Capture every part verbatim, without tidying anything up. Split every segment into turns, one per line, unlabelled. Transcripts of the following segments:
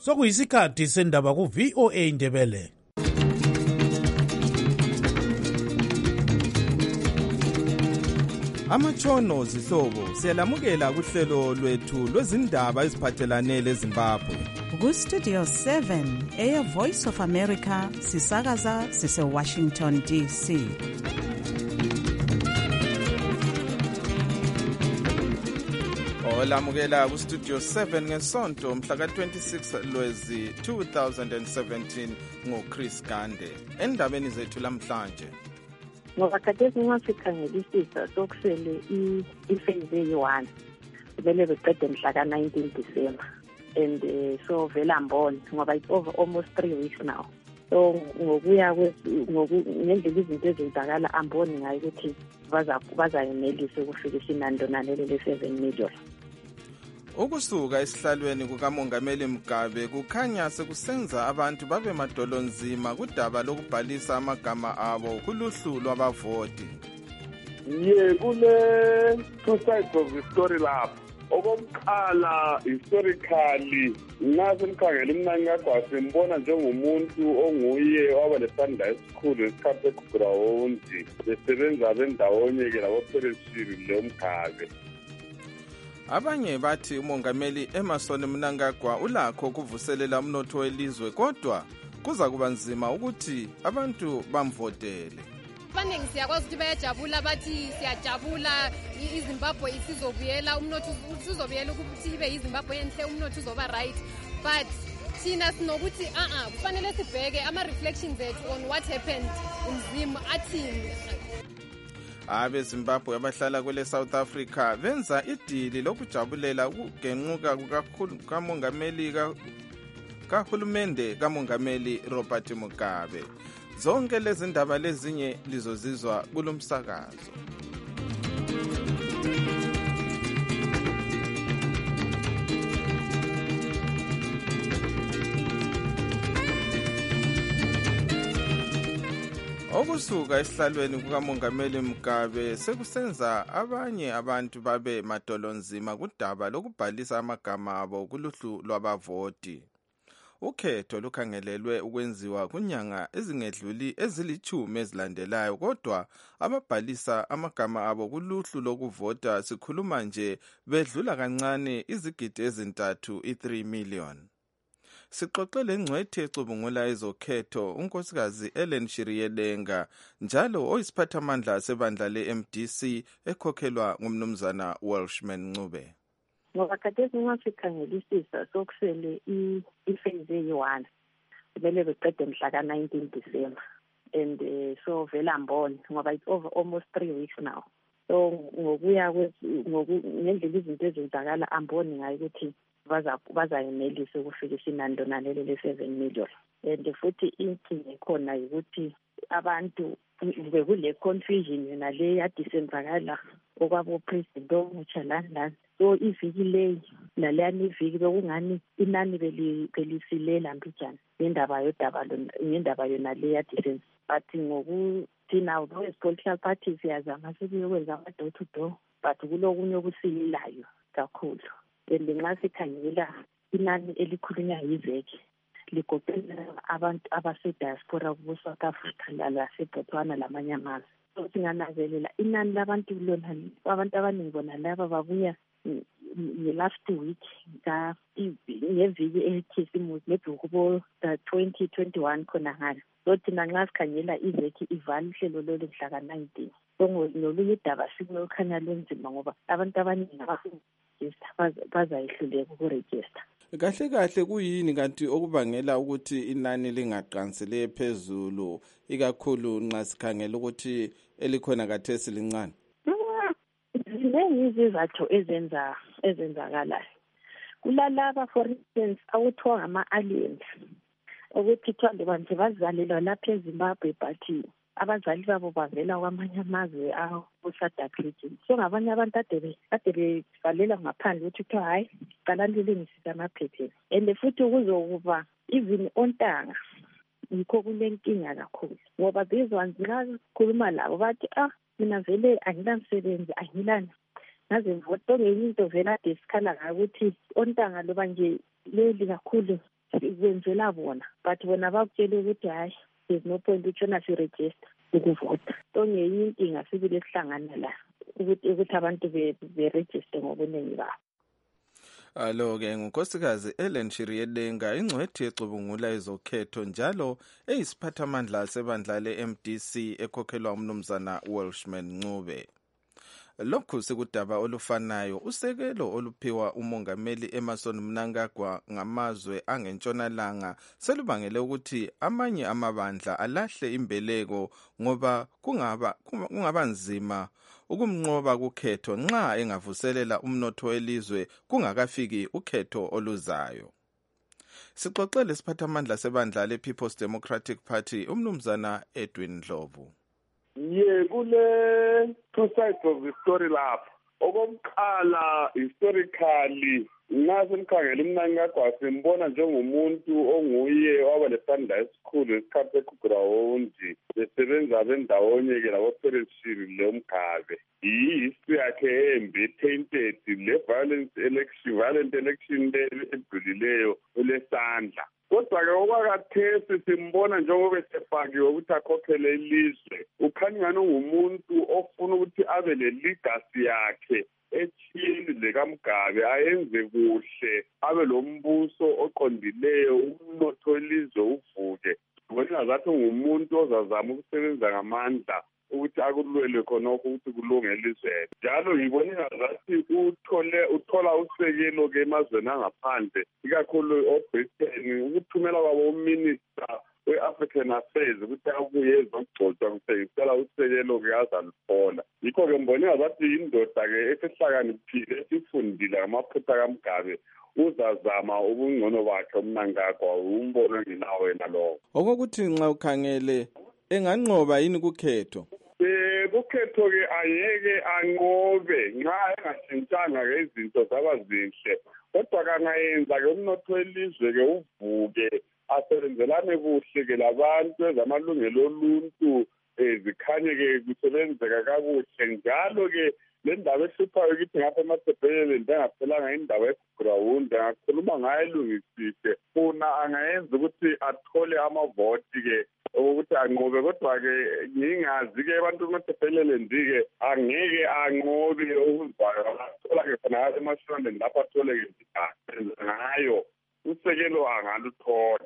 sokuyisikhathi sendaba ku-V O A Ndebele.
Amatshono zihlobo siyalamukela kuhlelo lwethu lwezindaba eziphathelane leZimbabwe.
Ku-Studio seven, Air Voice of America, sisakaza sise-Washington D C.
Olamukela ku-Studio seven ngesonto mhla ka-twenty-six Lwezi two thousand seventeen ngoChris Gande. Endabeni zethu lamhlanje.
Ngoba khathesi nxa sikhangelisisa sokusele i-phase eyi-one kumele beqede mhla ka-nineteen December and uh, so vela mbona ngoba it's over almost three weeks now. So ngokuya ngendlela izinto ezenzakala amboni ngayo ukuthi bazayenelisa ukufikisa inani lonaleli le-seven million.
Ukusuka esihlalweni kukamongameli Mugabe kukhanya sekusenza abantu babe madolonzima kudaba lokubhalisa amagama abo kuluhlu lwabavoti.
Ye kule two sides of the story lapho. Okokuqala historically nase mkhangela Mnangagwa simbona njengomuntu onguye waba lesandla esikhulu esikhathi eground besebenza bendawonye ke labo fellowship lo Mugabe.
Abanye bathi umongameli Emmerson Mnangagwa ulakho kuvuselela umnotho welizwe kodwa kuza kuba nzima ukuthi abantu bamvotele.
Abaningi siyakwazi ukuthi bayajabula bathi siyajabula iZimbabwe isizobuyela umnotho usizobuyela ukuthi ibe iZimbabwe enhle umnotho uzoba right, but thina sinokuthi a a kufanele sibheke ama reflections ethu on what happened in Zim athini.
Abe Zimbabwe abahlala kwele South Africa benza idili lokujabulela ukugenquka kukakhulu kamongameli kahulumende kamongameli Robert Mugabe. Zonke lezi ndaba lezinye lizozizwa kulomsakazo. Okusuka esihlalweni kukamongameli Mugabe sekusenza abanye abantu babe madolonzima kudaba lokubhalisa amagama abo kuluhlu lwabavoti. Ukhetho lukhangelelwe ukwenziwa kunyanga ezingedluli ezilithumi ezilandelayo kodwa ababhalisa amagama abo kuluhlu lokuvota sikhuluma nje bedlula kancane izigidi ezintathu i-three million. Sixoxele ngcwethe ecubungula ezokhetho unkosikazi Ellen Shiriyelenga njalo oyisiphathamandla sebandla le-M D C ekhokhelwa ngumnumzana Welshman Ncube.
Ngoba khathesi nxa sikhangelisisa sokusele i-phase eyi-one kumele beqede mhla ka-nineteen December and uh, so vela mbona ngoba it's over almost three weeks now. So ngokuya ngendlela izinto ezenzakala amboni ngayo ukuthi bazayenelisa ukufikisa inani lonaleli le-seven million. And futhi inkinga ekhona ukuthi abantu bekule confusion yona le yadisenzakala okwabo president omutsha lani lani. So iviki leyi naleyani iviki bekungani inani belisilela mbijana ngendaba yodaba ngendaba yona le yadisenza. But ngokuthina those political parties siyazama sikwenza ama-door to door but kulokunye okusilelayo kakhulu. And nxa sikhangela inani elikhulunywa yiveki ligoqela abantu abase-diaspora kubo-South Africa laseBotswana lamanye amazwe. So singananzelela inani labantu lona abantu abaningi bona laba babuya nge-last week ngeviki ekhisimusi maybe kubo twenty twenty-one khona ngalo. So thina nxa sikhangela iveki ivala uhlelo lolu mhla ka-nineteen. So nolunye udaba sikulokhanya lwenzima ngoba abantu abaningi bazayehluleka ukurejista.
Kahle kahle kuyini kanti okubangela ukuthi inani lingaqansele phezulu ikakhulu nxa sikhangela ukuthi elikhona kathesi lincane?
Ziningi izizathu ezenza ezenzakalayo. Kulalaba for instance awuthiwa ngama-aliens ukuthi thande bantu bazalelwa lapha eZimbabwe but abazali babo bavela kwamanye amazwe awo-SADC region. So ngabanye abantu ade bevalela ngaphandle ukuthi kuthiwa hayi qala lilingisise amaphepha. And futhi kuzokuba even ontanga yikho kulenkinga kakhulu ngoba these ones nxa sikhuluma labo bathi ah mina vele angilamsebenzi angilani ngaze ngivote ngenye into vele ade sikhala ngayo ukuthi ontanga loba nje leli kakhulu kwenzela bona but wena bakutshela ukuthi hayi there's no point utshona siregister ukuvota. So ngenye inkinga sibile sihlangana la ukuthi ukuthi abantu beregister ngobuningi babo.
Alo-ke ngunkosikazi Ellen Shiriedenga, ingcwethi ecubungula ezokhetho njalo eyisiphathamandla sebandla le-M D C ekhokhelwa umnumzana Welshman Ncube. Lokhu sikudaba olufanayo usekelo oluphiwa umongameli Emmerson Mnangagwa ngamazwe angentshonalanga selubangele ukuthi amanye amabandla alahle imbeleko ngoba kungaba kungaba nzima ukumnqoba kukhetho nxa engavuselela umnotho welizwe kungakafiki ukhetho oluzayo. Sixoxele isiphathamandla sebandla le-People's Democratic Party umnumzana Edwin Ndlovu.
Ye kule two sides of the story lapho. Okokuqala historically nasemkhangela Mnangagwa simbona njengomuntu onguye waba lesandla esikhulu esikhathi eGround besebenza bendawonye ke labo fellowship leMgabe. History yakhe embi tainted le violence election violent election edlulileyo lesandla. Kodwa-ke okwakathesi simbona njengoba esefakiwe ukuthi akhokhele ilizwe ukhanyana ngumuntu ofuna ukuthi abe le-legacy yakhe ethile lekaMgabe ayenze kuhle abe lo mbuso oqondileyo umnotho welizwe uvuke. Ngibona ngathi ngumuntu ozazama ukusebenza ngamandla ukuthi akulwele khonokho ukuthi kulunge elizweni. Njalo ngibona ngathi uthole uthola usekelo ke emazweni angaphandle ikakhulu oBritain ukuthumela kwabo uminister we-African Affairs ukuthi abuye ezogcotshwa kuseyisela usekelo ke azaluthola. Yikho ke ngibona ngathi indoda ke esihlakaniphile esifundile ngamaphutha kaMgabe uzazama ubungcono bakhe uMnangagwa umbono nginawo yena lo.
Okokuthi nxa ukhangele enganqoba yini kukhetho?
Eh kukhetho ke ayeke anqobe nxa engashintshanga ke izinto zaba zinhle. Kodwa kangayenza ke umnotho welizwe ke uvuke asebenzelane kuhle ke labantu ezamalungelo oluntu ezikhanye ke kusebenzeka kakuhle njalo ke le ndaba ehluphayo ukuthi ngapha eMathebhelele ndengaphelanga indawo eGround angakhuluma ngayo elungisise funa angayenza ukuthi athole amavoti ke ukuthi anqobe kodwa-ke ngingazi-ke abantu eMathebhelele ndi-ke angeke anqobe okuzwayo athola-ke khona emashonaleni lapho athole-ke ngayo usekelo angaluthola.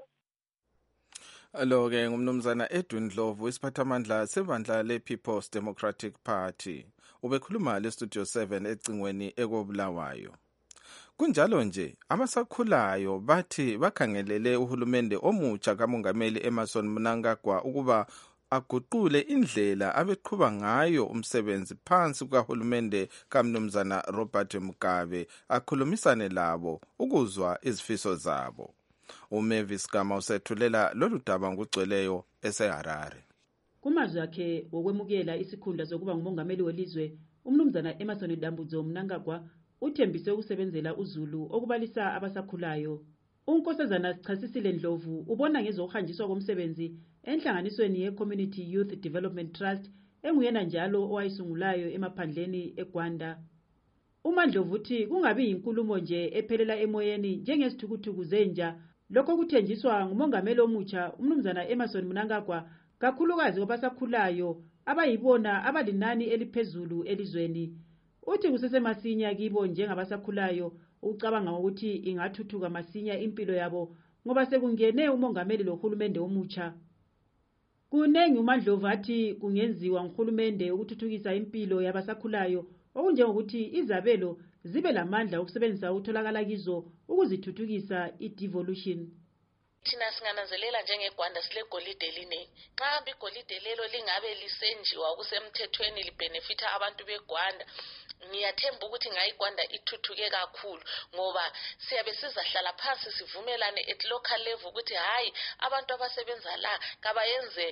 Alo-ke ngumnumzana Edwin Ndlovu isiphathamandla sebandla le-People's Democratic Party ubekhuluma le-Studio seven ecingweni ekobulawayo. Kunjalo nje abasakhulayo bathi bakhangelele uhulumende omutsha kamongameli Emmerson Mnangagwa ukuba aguqule indlela abeqhuba ngayo umsebenzi phansi kukahulumende kamnumzana Robert Mugabe akhulumisane labo ukuzwa izifiso zabo. uMavis Gama usethulela lolu daba ngugcweleyo eseHarare.
Kumazwi akhe wokwemukela isikhundla sokuba ngumongameli welizwe umnumzana Emmerson Dambudzo Mnangagwa uthembise ukusebenzela uZulu okubalisa abasakhulayo. Unkosazana Chasisile Ndlovu ubona ngezokuhanjiswa komsebenzi enhlanganisweni ye-Community Youth Development Trust enguyena njalo owayisungulayo emaphandleni eGwanda. uMandlovu uthi kungabi inkulumo nje ephelela emoyeni njengesithukuthuku zenja lokho kuthenjiswa ngumongameli omutsha umnumzana Emmerson Mnangagwa kakhulukazi kwabasakhulayo abayibona abalinani eliphezulu elizweni. Uthi kusesemasinya kibo njengabasakhulayo ucabanga ukuthi ingathuthuka masinya impilo yabo ngoba sekungene umongameli lohulumende omutsha. Kunengi uMandlovu athi kungenziwa nguhulumende ukuthuthukisa impilo yabasakhulayo okunjengokuthi izabelo zibe lamandla okusebenzisa utholakala kizo ukuzithuthukisa i-devolution.
Thina singananzelela njengeGwanda sile golide eliningi. Xa hamba igolide lelo lingabe lisenjiwa kusemthethweni libenefita abantu beGwanda, ngiyathemba ukuthi ngayiGwanda ithuthuke kakhulu ngoba siyabe sizahlala phansi sivumelane at local level ukuthi hayi abantu abasebenza la kabayenze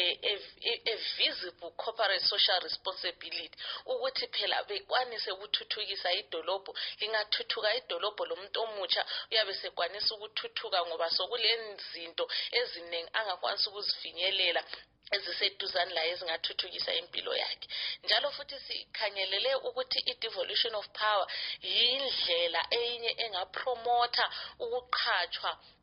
a visible corporate social responsibility ukuthi phela bekwanise ukuthuthukisa idolobho. Lingathuthuka idolobho lomuntu omutsha uyabe sekwanisa ukuthuthuka ngoba sokulenzinto eziningi angakwanisa ukuzifinyelela eziseduzane la ezingathuthukisa impilo yakhe. Njalo futhi sikhangelele ukuthi i-devolution of power yindlela enye engapromota ukuqhatshwa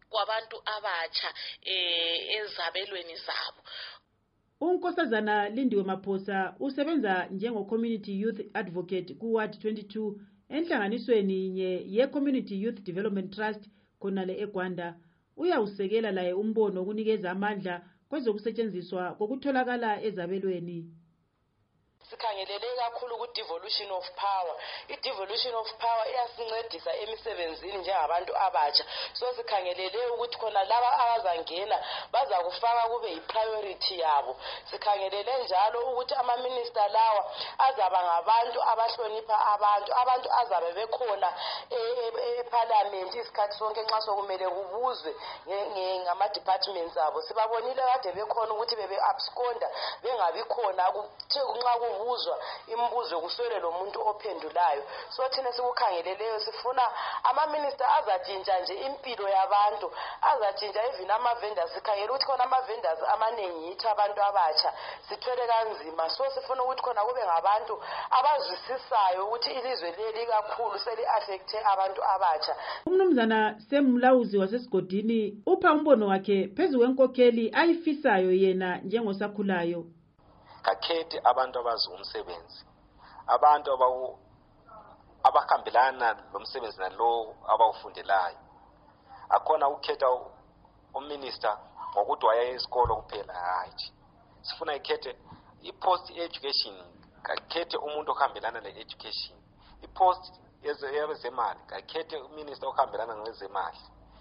kwabantu abatsha eh ezabelweni zabo.
Unkosazana Lindiwe Maphosa usebenza njengo-Community Youth Advocate ku-Ward twenty-two enhlanganisweni nye ye-Community Youth Development Trust khonale eGwanda. Uyawusekela laye umbono ukunikeza amandla kwezokusetshenziswa kokutholakala ezabelweni.
Sikhangelele kakhulu ku devolution of power. I devolution of power iyasincedisa emisebenzini njengabantu abatsha. So sikhangelele ukuthi khona laba abazangena baza kufaka kube yi priority yabo. Sikhangelele njalo ukuthi ama minister lawa azaba ngabantu abahlonipha abantu, abantu azabe bekhona e parliament isikhathi sonke nxa sokumele kubuzwe ngama departments abo. Sibabonile kade bekhona ukuthi bebe absconda bengabi khona kuthe nxa ubuzwa imbuzo kuswele lo muntu ophendulayo. So thina sikukhangeleleyo sifuna ama minister azatshintsha nje impilo yabantu, azatshintsha even ama vendors. Sikhangela ukuthi khona ama vendors amanengi yithi abantu abatsha sithwele kanzima. So sifuna ukuthi khona kube ngabantu abazwisisayo ukuthi ilizwe leli kakhulu seli affecte abantu abatsha.
Umnumzana Semlawuzi wasesigodini upha umbono wakhe phezu kwenkokheli ayifisayo yena njengosakhulayo.
Kakhethe abantu abazi umsebenzi, abantu abawu abahambelana lomsebenzi nalo abawufundelayo. Akhona ukhetha uminister ngokuthi waya esikolo kuphela. Hayi, sifuna ikhethe i-post education, kakhethe umuntu ohambelana le-education. I-post yezemali, kakhethe uminister ohambelana ngezemali.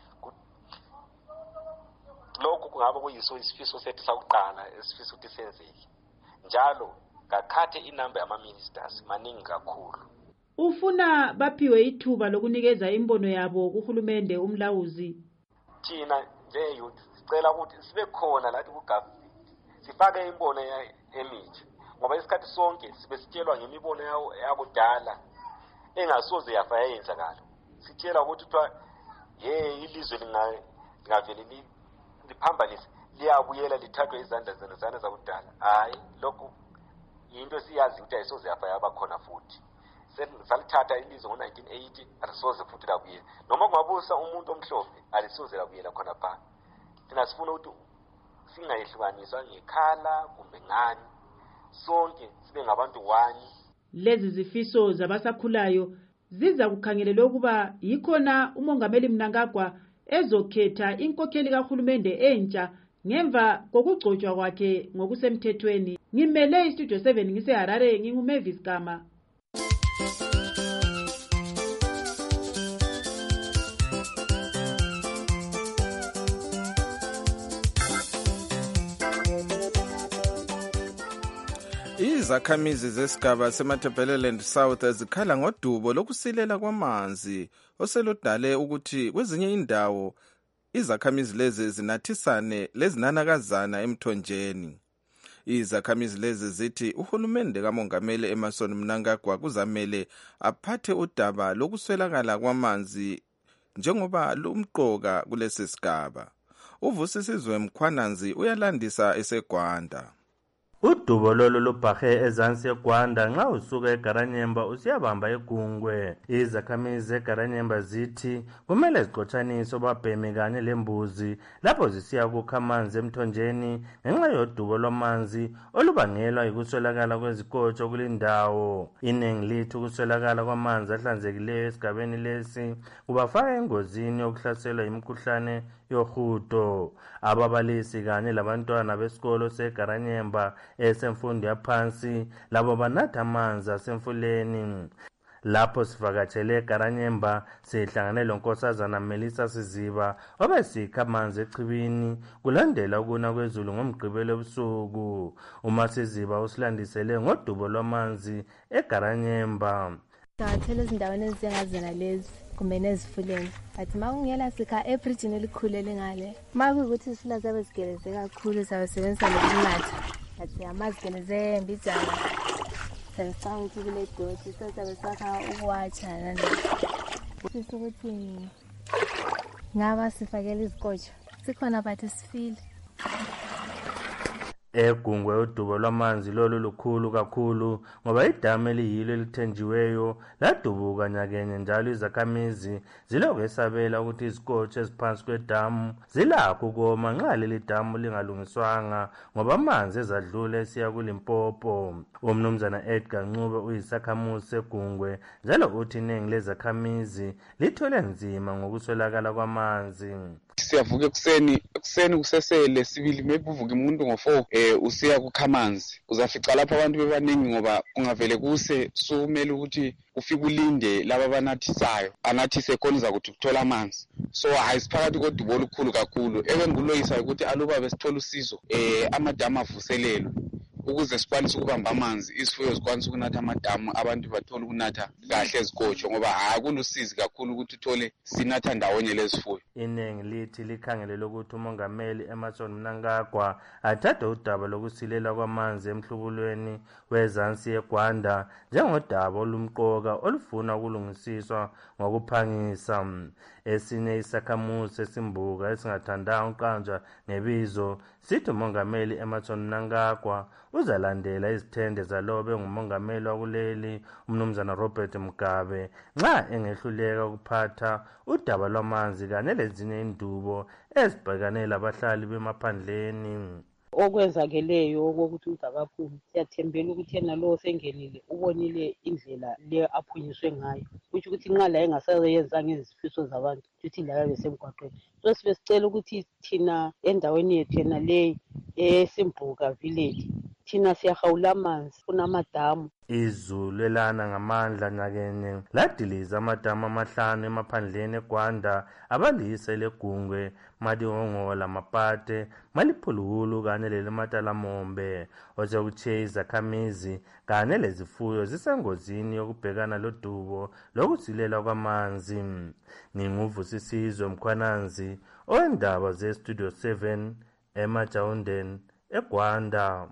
Lokhu kungaba kuyiso isifiso sethu sakuqala esifisa ukuthi senzeke. Njalo kakhathe inamba yama ministers maningi kakhulu.
Ufuna baphiwe ithuba lokunikeza imbono yabo kuhulumende umlawuzi.
Thina nje youth sicela ukuthi sibe khona lathi ku government sifake imbono emitsha, ngoba isikhathi sonke sibe sitshelwa ngemibono yawo yakudala engasoze yafa yayenzakala. Sitshela ukuthi thwa ye ilizwe lingavele liphambanise liyabuyela lithathwe izandla zenzana zakudala. Hayi, lokho into siyazi ukuthi ayisoze yafa yaba khona futhi. Salithatha ilizwe ngo nineteen eighty alisoze futhi labuyela. Noma kungabusa umuntu omhlophe alisoze labuyela khona pha. Thina sifuna ukuthi singayihlukaniswa ngekhala kumbe ngani, sonke sibe ngabantu wani.
Lezi zifiso zabasakhulayo ziza kukhangelelwa ukuba yikhona umongameli Mnangagwa ezokhetha inkokheli kahulumende entsha ngemva kokugcotshwa kwakhe ngokusemthethweni. Ngimele iStudio seven ngiseHarare, nginguMavis Gama.
Izakhamizi zesigaba seMatabeleland South zikhala ngodubo lokusilela kwamanzi oseludale ukuthi kwezinye indawo izakhamizi lezi zinathisane lezinanakazana emthonjeni. Izakhamizi lezi zithi uhulumende kamongameli Emmerson Mnangagwa kuzamele aphathe udaba lokuswelakala kwamanzi njengoba lumqoka kulesi sigaba. Uvusisizwe Mkhwananzi uyalandisa eseGwanda.
Udubo lolo lubhahe ezansi eGwanda nxa usuka eGaranyemba usiyabamba eGungwe. Izakhamizi zeGaranyemba zithi kumele ziqotshaniswe babhemi kanye lembuzi lapho zisiya kukha amanzi emthonjeni ngenxa yodubo lwamanzi olubangelwa yikuswelakala kwezikotsho kulindawo. Iningi lithi ukuswelakala kwamanzi ahlanzekileyo esigabeni lesi kubafaka engozini yokuhlaselwa yimikhuhlane yohudo. Ababalisi kanye labantwana besikolo seGaranyemba esemfundo yaphansi labo banatha amanzi asemfuleni. Lapho sivakatshele eGaranyemba sihlangane lonkosazana Melissa Siziba obesikha amanzi echibini kulandela ukuna kwezulu ngomgqibelo ebusuku. Uma Siziba usilandisele ngodubo lwamanzi eGaranyemba.
Ngathela izindaweni ezingazena lezi kumbe nezifuleni. Athi makungela sikha ebridgini elikhulu elingale. Makuyukuthi sifula zabe zigeleze kakhulu sabasebenzisa lokunatha. Athi amazigeleze mbijana. Sengifaka ukuthi kule doti sabe sakha ukwatsha nani. Sisi ukuthi ngaba sifakela izikotsho. Sikhona bathi sifile.
egungwe udubo lwamanzi lolu lukhulu kakhulu ngoba idamu eliyilo elithenjiweyo ladubuka nyakenye njalo izakhamizi zilokwesabela ukuthi izikotsho eziphansi kwedamu zilakho ukoma nxa leli damu lingalungiswanga ngoba amanzi ezadlula esiya kuLimpopo. Umnumzana Edgar Ncube uyisakhamuzi segungwe njalo uthi iningi lezakhamizi lithole nzima ngokuswelakala kwamanzi.
Siyavuka ekuseni ekuseni kusesele sibili maybe uvuka umuntu ngo-four eh usiya kukhamanzi uzafica lapha abantu bebaningi ngoba kungavele kuse sokumele ukuthi ufike ulinde laba banathisayo anathise khona uzakuthi ukuthola amanzi. So ayisiphakathi kodubo olukhulu kakhulu ebenguloyisa ukuthi aluba besithola usizo eh amadamu avuselelwe ukuze sikwanise ukubamba amanzi isifuyo zikwanise ukunatha amadamu abantu bathola ukunatha kahle ezikotsho ngoba hayi kulusizi kakhulu ukuthi uthole sinatha ndawonye lezifuyo.
Iningi lithi likhangelele ukuthi umongameli Emmerson Mnangagwa athathe udaba lokusilela kwamanzi emhlubulweni wezansi yeGwanda njengodaba olumqoka olufuna ukulungisiswa ngokuphangisa. Esinye isakhamuzi esimbuka esingathandanga uqanjwa ngebizo sithi umongameli Emmerson Mnangagwa uzalandela izithende zalobe ngumongameli wakuleli umnumzana Robert Mugabe nxa engehluleka ukuphatha udaba lwamanzi kanye lezinye indubo ezibhekane labahlali bemaphandleni.
Okwenzakeleyo okokuthi uzakaphumi siyathembela ukuthi yena lo sengenile ubonile indlela le aphunyiswe ngayo kusho ukuthi nxa la engasayenza ngezifiso zabantu ukuthi la besemgwaqweni. So sibe sicela ukuthi thina endaweni yethu yena le esimbuka village thina siyahawula amanzi kunamadamu.
Izulu elana ngamandla nyakenye ladiliza amadamu amahlanu emaphandleni eGwanda abalise legungwe Madihongola Mapate Maliphululu kanye leleMatalamombe osekuthi izakhamizi kanye lezifuyo zisengozini yokubhekana lodubo lokusilela kwamanzi. Nginguvusisizwe Mkhwananzi oendaba ze Studio seven eMajawundeni eGwanda.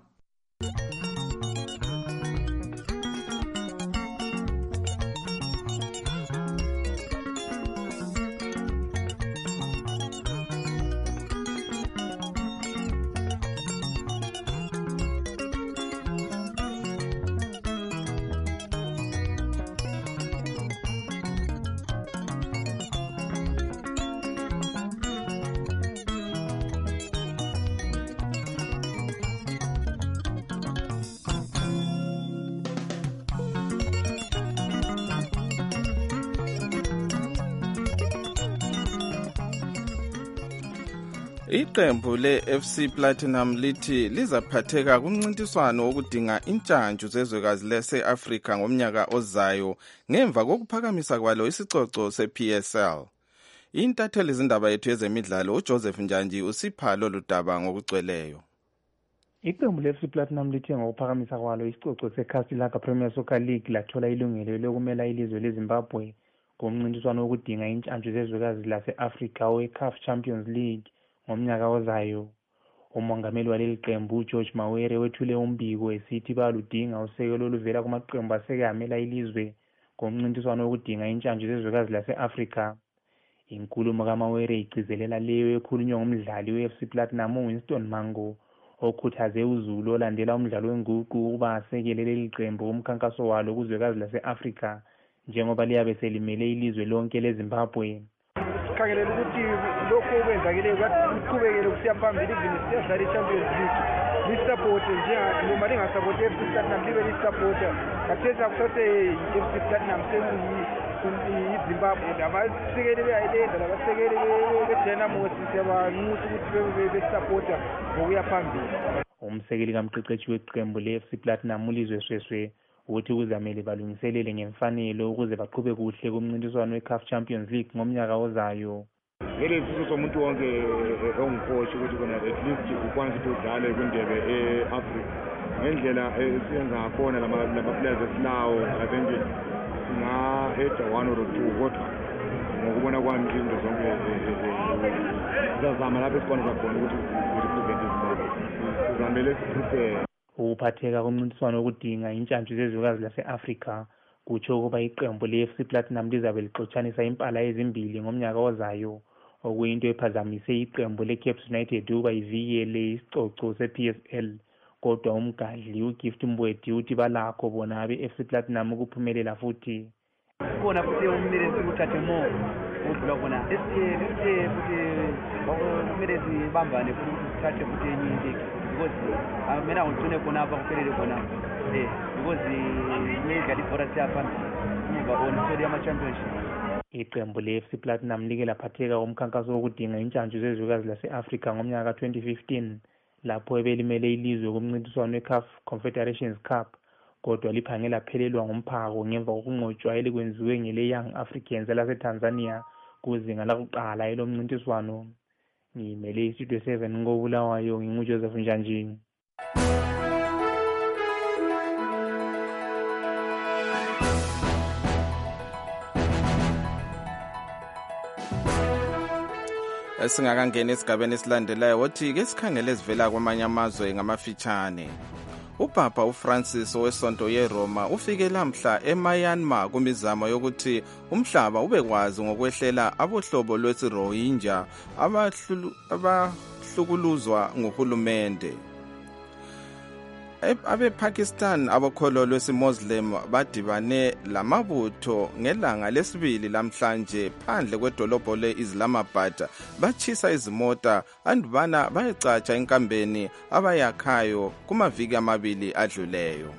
Iqembu le-F C Platinum lithi lizaphatheka kumncintiswano wokudinga intshantshu zezwekazi lase-Afrika ngomnyaka ozayo ngemva kokuphakamisa kwalo isicoco se-P S L. Intatheli zindaba yethu yezemidlalo uJoseph Njanji usipha lolu daba ngokugcweleyo.
Iqembu le-F C Platinum lithe ngokuphakamisa kwalo isicoco se-Castelaka Premier Soccer League lathola ilungelo lokumela ilizwe leZimbabwe ngomncintiswano wokudinga intshantshu zezwekazi lase-Afrika we-C A F Champions League ngomnyaka ozayo. Umongameli waleli qembu George Mawere wethule umbiko esithi baludinga usekelo oluvela kumaqembu asekamela ilizwe ngomncintiswano wokudinga intshantshu zezwekazi lase-Afrika. Inkulumo kaMawere igcizelela leyo ekhulunywa ngumdlali we-F C Platinum uWinston Mango okhuthaze uZulu olandela umdlalo wenguqu ukuba asekele leli qembu umkhankaso walo kuzwekazi lase-Afrika njengoba liyabe selimele ilizwe lonke leZimbabwe.
Sikhangelele ukuthi lokho okwenzakeleyo kuqhubekele kusiya phambili even siyadlala i-Champions League lisupporte njenganoma lingasupporte i-F C Platinum libe lisupporta kathesi akusase i-F C Platinum seyiZimbabwe abasekeli beyayilenza labasekeli be-Dynamos siyabanxusa ukuthi besupporta ngokuya phambili.
Umsekeli kamqeqeshi weqembu le-F C Platinum uLizwe Sweswe uthi kuzamele balungiselele ngemfanelo ukuze baqhube kuhle kumncintiswano we-C A F Champions League ngomnyaka ozayo.
Ngeke isifiso somuntu wonke ongumkoshi ukuthi kona at least ukwanise ukuthi udlale kwindebe e-Africa ngendlela esiyenza ngakhona lama-players esilawo I think singa-heja one or two kodwa ngokubona kwami izinto zonke sizazama lapho esikwanisa khona ukuthi sirepresente izimbabwe sizamele siprepare.
Ukuphatheka komncintiswano wokudinga intshantshu zezwekazi lase-Afrika kutsho ukuba iqembu le-F C Platinum lizabe lixotshanisa impala ezimbili ngomnyaka ozayo okuyinto ephazamise iqembu le-Cape United ukuba ivikele isicoco se-P S L kodwa umgadli uGift Mbwedi uthi balakho bona abe-F C Platinum ukuphumelela futhi.
Khona futhi umsebenzi uthathe mo udlula khona esithi futhi kumele sibambane futhi sithathe futhi enye league because mina ngigcine khona apha kuphelele khona eh because mayidlala ibhora siyaphambili umva on story ama championship.
Iqembu le-F C Platinum like laphatheka umkhankaso wokudinga intshantshu zezwekazi lase-Afrika ngomnyaka ka twenty fifteen lapho ebelimele ilizwe kumncintiswano we-C A F Confederations Cup, kodwa liphange laphelelwa ngomphako ngemva kokunqotshwa elikwenziwe ngele Young Africans laseTanzania kuzinga lakuqala elomncintiswano. Ngimele iStudio seven ngobulawayo nginguJoseph Njanjini.
Singakangena esigabeni esilandelayo wothi ke sikhangele ezivela kwamanye amazwe ngamafitshane. Upapa uFrancis owesonto yeRoma ufike lamhla eMyanmar kumizamo yokuthi umhlaba ubekwazi ngokwehlela abohlobo lwesiRohingya abahlukuluzwa nguhulumende. Abe-Pakistan abokholo lwesiMuslim badibane lamabutho ngelanga lesibili lamhlanje phandle kwedolobho le-Islamabad bachisa izimota andubana bayecatsha enkambeni abayakhayo kumaviki amabili adluleyo.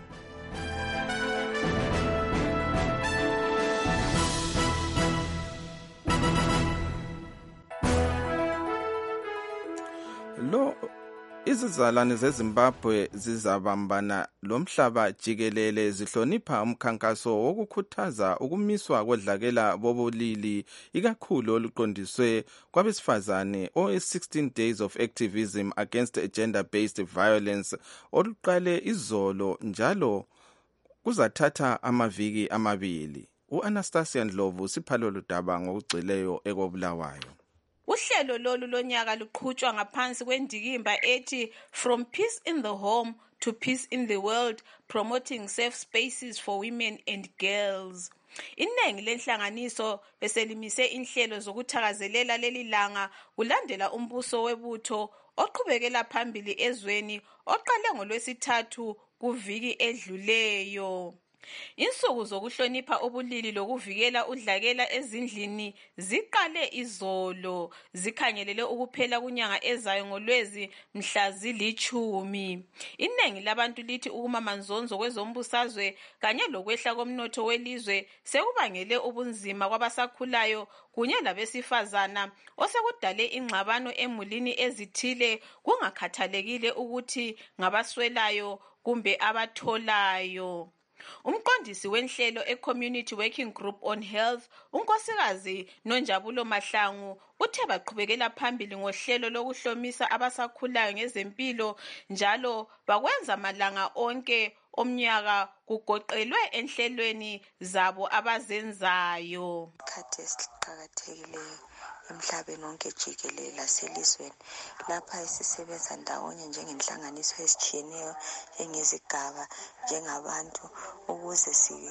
Lo izizalwane zeZimbabwe zizabambana lomhlaba jikelele zihlonipha umkhankaso wokukhuthaza ukumiswa kodlakela bobulili ikakhulu oluqondiswe kwabesifazane o sixteen days of activism against gender-based violence oluqale izolo njalo kuzathatha amaviki amabili. U-Anastasia Ndlovu siphalo ludaba ngokugcileyo ekobulawayo.
Uhlelo lolu lonyaka luqhutshwa ngaphansi kwendikimba ethi From Peace in the Home to Peace in the World, Promoting Safe Spaces for Women and Girls. Iningi lenhlanganiso beselimise inhlelo zokuthakazelela leli langa kulandela umbuso webutho oqhubekela phambili ezweni oqale ngolwesithathu kuviki edluleyo. Insuku zokuhlonipha ubulili lokuvikela udlakela ezindlini ziqale izolo, zikhangelele ukuphela kunyanga ezayo ngolwezi mhla zilithumi. Iningi labantu lithi ukumamanzonzo kwezombusazwe kanye lokwehla komnotho welizwe sekubangele ubunzima kwabasakhulayo kunye labesifazana osekudale ingxabano emulini ezithile kungakhathalekile ukuthi ngabaswelayo kumbe abatholayo. Umqondisi wenhlelo e-Community Working Group on Health, unkosikazi Nonjabulo Mahlangu, uthe baqhubekela phambili ngohlelo lokuhlomisa abasakhulayo ngezempilo njalo bakwenza malanga onke omnyaka kugoqelwe enhlelweni zabo abazenzayo.
Khathi esiqhakathekileyo emhlabeni wonke jikelele laselizweni lapha isisebenza ndawonye njengenhlanganiso ezitshiyeneyo njengezigaba njengabantu ukuze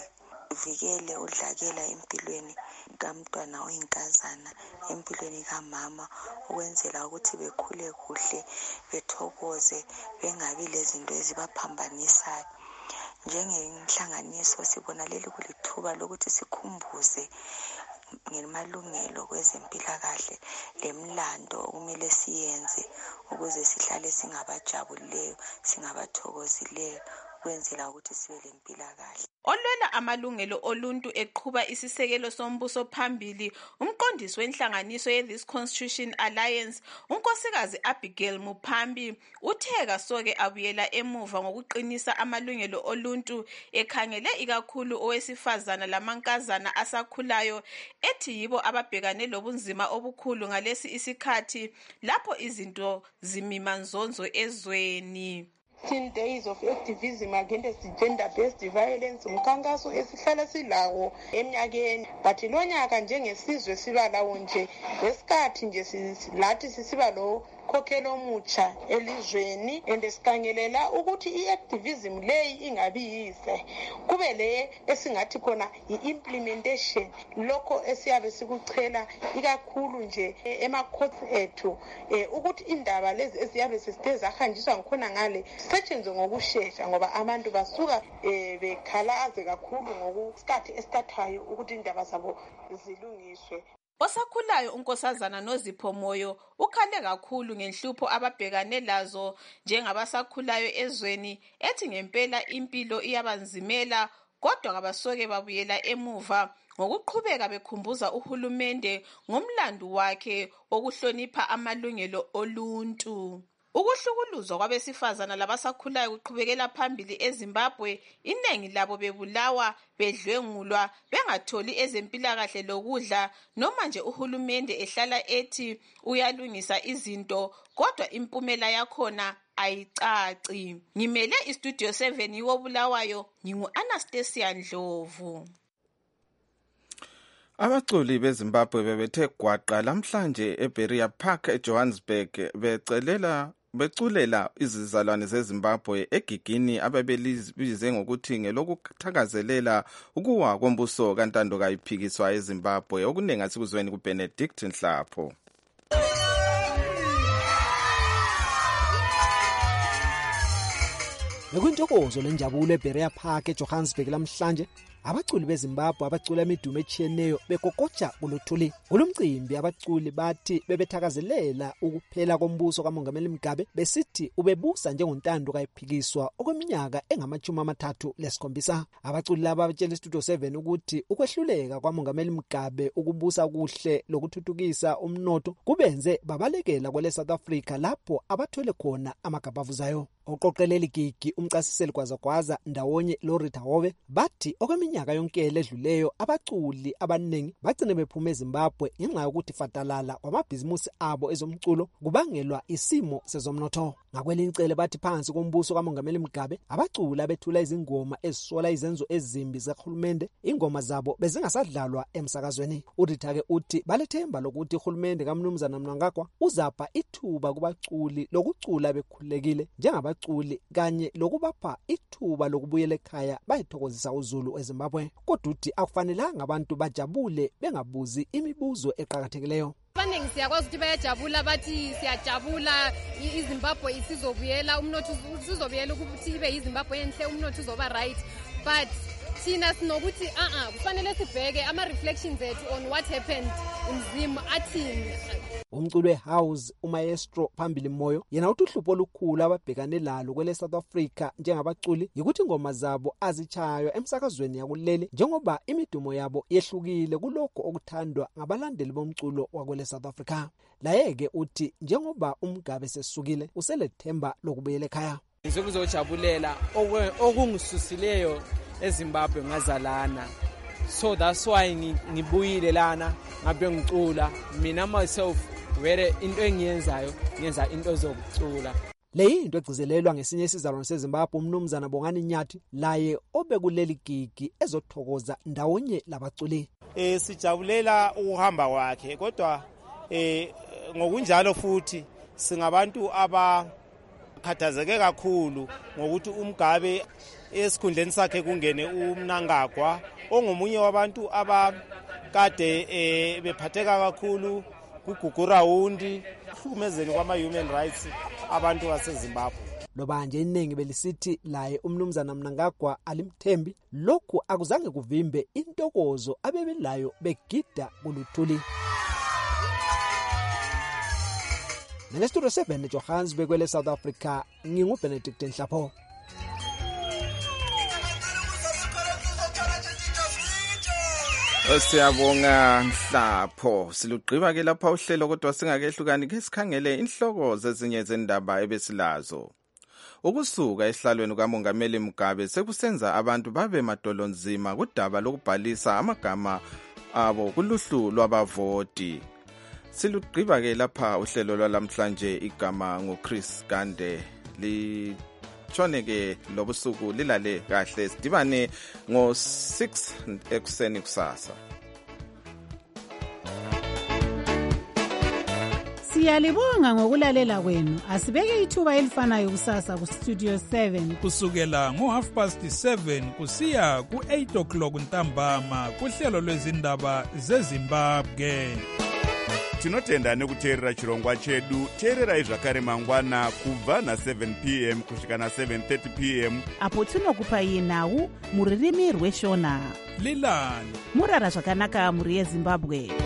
sivikele udlakela empilweni kamntwana oyinkazana empilweni kamama ukwenzela ukuthi bekhule kuhle bethokoze bengabi lezinto ezibaphambanisayo. Njengenhlanganiso sibona leli kulithuba lokuthi sikhumbuze ngemalungelo kwezempilakahle lemlando okumele siyenze ukuze sihlale singabajabulileyo singabathokozileyo kwenzela ukuthi sibe lempilakahle.
Olwela amalungelo oluntu eqhuba isisekelo sombuso phambili, umqondisi wenhlanganiso ye-This Constitution Alliance, unkosikazi Abigail Muphambi, utheka soke abuyela emuva ngokuqinisa amalungelo oluntu ekhangele ikakhulu owesifazana lamankazana asakhulayo ethi yibo ababhekane lobunzima obukhulu ngalesi isikhathi lapho izinto zimimanzonzo ezweni.
sixteen days of activism against gender-based violence umkhankaso esihlala silawo eminyakeni but lo nyaka njengesizwe siba lawo nje lesikhathi nje lathi sisiba lo umkhokheli omutsha elizweni and sikhangelela ukuthi i-activism leyi ingabi yize kube le esingathi khona i-implementation lokho esiyabe sikuchela ikakhulu nje ema-courts ethu ukuthi indaba lezi esiyabe sesithe zahanjiswa ngikhona ngale sisetshenzwe ngokushesha ngoba abantu basuka bekhalaze kakhulu ngokusikhathi esithathwayo ukuthi indaba zabo zilungiswe.
Osakhulayo unkosazana Nozipho Moyo ukhale kakhulu ngenhlupho ababhekane lazo njengabasakhulayo ezweni ethi ngempela impilo iyabanzimela kodwa kabasoke babuyela emuva ngokuqhubeka bekhumbuza uhulumende ngomlando wakhe wokuhlonipha amalungelo oluntu. Ukuhlukuluzwa kwabesifazana labasakhulayo kuqhubekela phambili eZimbabwe, iningi labo bebulawa, bedlwengulwa, bengatholi ezempilakahle lokudla, noma nje uhulumende ehlala ethi uyalungisa izinto, kodwa impumela yakhona ayicaci. Ngimele iStudio seven yobulawayo, ngingu-Anastasia Ndlovu.
Abaculi beZimbabwe bebethe gwaqa lamhlanje eBeria Park eJohannesburg becelela beculela izizalwane zeZimbabwe egigini ababelibize ngokuthi ngelokuthakazelela ukuwa kombuso kaNtando kayiphikiswa eZimbabwe okunengi asikuzweni kuBenedict Nhlapho.
Bekuntokozo lenjabulo eBeria Park eJohannesburg lamhlanje abaculi beZimbabwe abacula imidumo etshiyeneyo bekokotsha kuluthuli. Kulumcimbi abaculi bathi bebethakazelela ukuphela kombuso kaMongameli Mugabe besithi ubebusa njengoNtando kayiphikiswa okweminyaka engamachumi amathathu lesikhombisa. Abaculi laba batshela iStudio seven ukuthi ukwehluleka kwaMongameli Mugabe ukubusa kuhle lokuthuthukisa umnotho kubenze babalekela kwele South Africa lapho abathole khona amagabavuzayo. Oqoqelela igigi umchasiseli kwazagwaza ndawonye Lorita Hove bathi okweminyaka yonke ledluleyo abaculi abaningi bagcine bephuma eZimbabwe ngenxa yokuthi fatalala kwamabhizimusi abo ezomculo kubangelwa isimo sezomnotho. Ngakwelinhlelo bathi phansi kombuso kaMongameli Mugabe abaculi abethula izingoma ezisola izenzo ezimbi zikahulumende ingoma zabo bezingasadlalwa emsakazweni. Urita ke uthi balethemba lokuthi uhulumende kaMnumzana Mnangagwa uzapha ithuba kubaculi lokucula bekhulekile njengaba culi kanye lokubapha ithuba lokubuyela ekhaya bayithokozisa uZulu eZimbabwe. Kodwa uthi akufanelanga abantu bajabule bengabuzi imibuzo eqhakathekileyo.
Abaningi siyakwazi ukuthi bayajabula bathi siyajabula iZimbabwe isizobuyela umnotho usizobuyela ukuthi ibe iZimbabwe enhle umnotho uzoba right, but thina sinokuthi a a kufanele sibheke ama reflections ethu on what happened emzimba athini.
Umculo wehouse umaestro Phambili Moyo yena uthi uhlupho olukhulu ababhekane lalo kwele South Africa njengabaculi ukuthi ingoma zabo azichaywa emsakazweni yakuleli njengoba imidumo yabo yehlukile kulokho okuthandwa ngabalandeli bomculo wakwele South Africa. Layeke uthi njengoba uMgabe sesukile uselethemba lokubuyela ekhaya.
Ngizokuzojabulela okungisusileyo eZimbabwe ngazalana, so that's why ngibuyile lana ngabe ngicula mina myself where into engiyenzayo ngenza into zokucula.
Le into egcizelelwa ngesinye isizalwane seZimbabwe uMnumzana Bongani Nyathi laye obekuleli gigi ezothokoza ndawonye labaculi.
Eh sijabulela ukuhamba kwakhe kodwa eh ngokunjalo futhi singabantu abakhathazeke kakhulu ngokuthi uMgabe esikhundleni sakhe kungene uMnangagwa ongomunye wabantu abakade eh bephatheka kakhulu kugugura wundi hlukumezeni kwama human rights abantu baseZimbabwe.
Loba nje iningi belisithi laye uMnumzana Mnangagwa alimthembi lokhu akuzange kuvimbe intokozo abebelayo begida kuluthuli. Ngestudio seven eJohannesburg kwele South Africa nginguBenedict Nhlapho.
Siyabonga Nhlapho. Silugqiba ke lapha uhlelo kodwa singakehlukani ke sikhangele inhloko zezinye zendaba ebesilazo. Ukusuka esihlalweni kaMongameli Mugabe sekusenza abantu babe madolonzima kudaba lokubhalisa amagama abo kuluhlu lwabavoti. Silugqiba ke lapha uhlelo lwalamhlanje igama nguChris Gande li choneke lobusuku lilale kahle sidibane ngo six ekuseni kusasa.
Siyalibonga ngokulalela kwenu. Asibeke ithuba elifanayo kusasa ku Studio seven.
Kusukela ngo half past seven kusiya ku eight o'clock ntambama kuhlelo lwezindaba zeZimbabwe.
Tinotenda nekuteerera chirongwa chedu. Teererai zvakare mangwana kubva na seven p m kusvika na seven thirty p m
apo tinokupai nhau muririmi rweshona.
Lilani
murara zvakanaka muri yeZimbabwe.